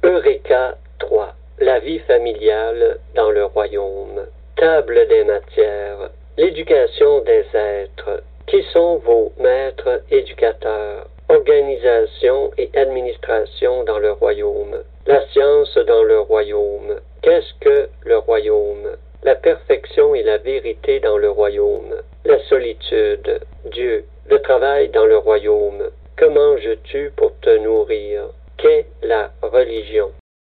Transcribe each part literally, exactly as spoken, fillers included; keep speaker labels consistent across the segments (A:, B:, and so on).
A: Eureka trois. La vie familiale dans le royaume. Table des matières. L'éducation des êtres. Qui sont vos maîtres éducateurs? Organisation et administration dans le royaume. La science dans le royaume. Qu'est-ce que le royaume? La perfection et la vérité dans le royaume. La solitude. Dieu. Le travail dans le royaume. Que manges-tu pour te nourrir? Qu'est la religion?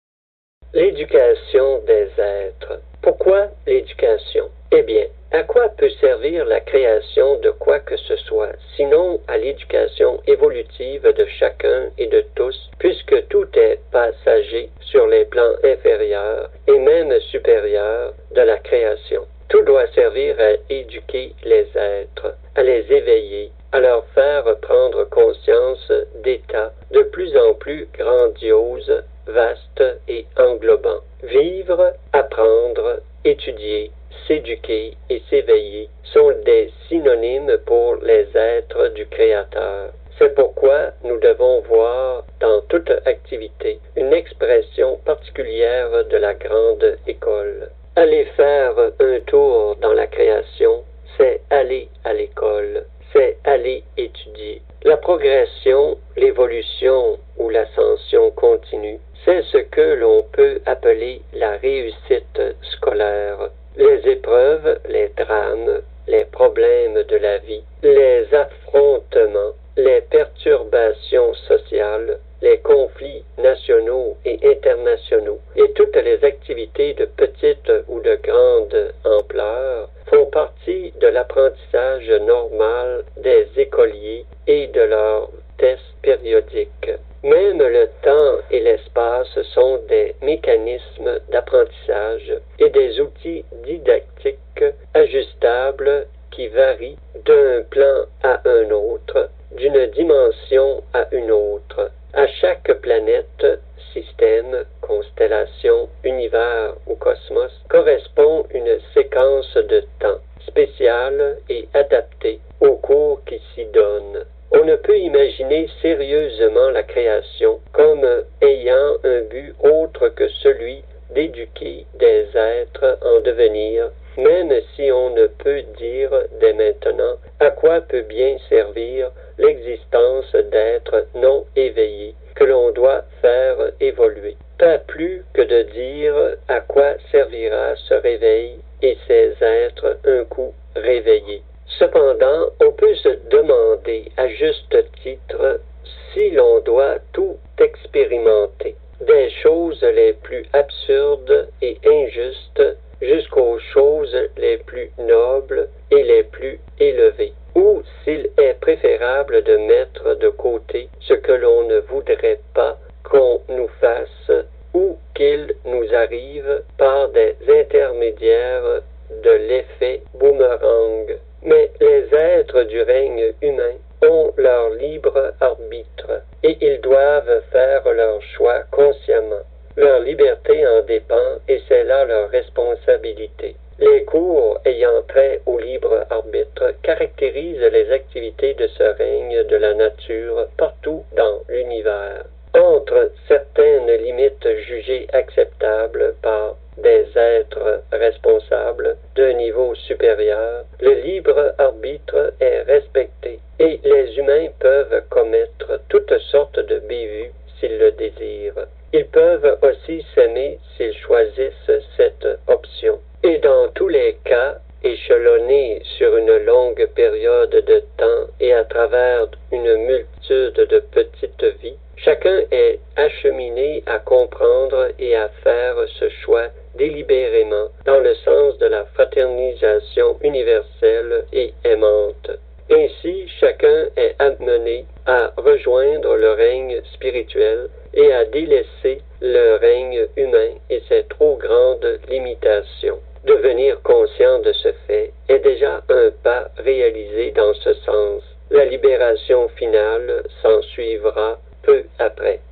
A: L'éducation des êtres. Pourquoi l'éducation? Eh bien, à quoi peut servir la création de quoi que ce soit, sinon à l'éducation évolutive de chacun et de tous, puisque tout est passager sur les plans inférieurs et même supérieurs de la création. Tout doit servir à éduquer les êtres, à les éveiller, à leur faire prendre conscience d'états de plus en plus grandioses, vastes et englobants. Vivre, apprendre, étudier, s'éduquer et s'éveiller sont des synonymes pour les êtres du Créateur. C'est pourquoi nous devons voir dans toute activité une expression particulière de la grande école. Aller faire un tour dans la création, c'est aller à l'école, c'est aller étudier. La progression, l'évolution ou l'ascension continue, c'est ce que l'on peut appeler la réussite scolaire. Les épreuves, les drames, les problèmes de la vie, les affrontements, les perturbations sociales, les conflits nationaux et internationaux et toutes les activités de petite ou de grande ampleur font partie de l'apprentissage normal des écoliers et de leurs tests périodiques. Même le temps et l'espace sont des mécanismes d'apprentissage et des outils didactiques ajustables qui varient d'un plan à un autre, d'une dimension à une autre. À chaque planète, système, constellation, univers ou cosmos correspond une séquence de temps spéciale et adaptée au cours qui s'y donne. On ne peut imaginer sérieusement la création comme ayant un but autre que celui d'éduquer des êtres en devenir, même si on ne peut dire dès maintenant à quoi peut bien servir l'existence d'êtres non éveillés que l'on doit faire évoluer. Pas plus que de dire à quoi servira ce réveil et ces êtres un coup réveillés. Cependant, on peut se demander à juste titre si l'on doit tout expérimenter, des choses les plus absurdes et injustes jusqu'aux choses les plus nobles et les plus élevées, ou s'il est préférable de mettre de côté ce que l'on ne voudrait pas qu'on nous fasse ou qu'il nous arrive par des intermédiaires de l'effet boomerang. Mais les êtres du règne humain ont leur libre arbitre et ils doivent faire leur choix consciemment. Leur liberté en dépend et c'est là leur responsabilité. Les cours ayant trait au libre arbitre caractérisent les activités de ce règne de la nature partout dans l'univers. Entre certaines limites jugées acceptables par des êtres responsables d'un niveau supérieur, le libre arbitre est respecté et les humains peuvent commettre toutes sortes de bévues s'ils le désirent. Ils peuvent aussi s'aimer s'ils choisissent cette option. Et dans tous les cas, échelonnés sur une longue période de temps et à travers une multitude de petites vies, chacun est acheminé à comprendre et à faire ce choix délibérément dans le sens de la fraternisation universelle et aimante. Ainsi, chacun est amené à rejoindre le règne spirituel et à délaisser le règne humain et ses trop grandes limitations. Devenir conscient de ce fait est déjà un pas réalisé dans ce sens. La libération finale s'en suivra peu après.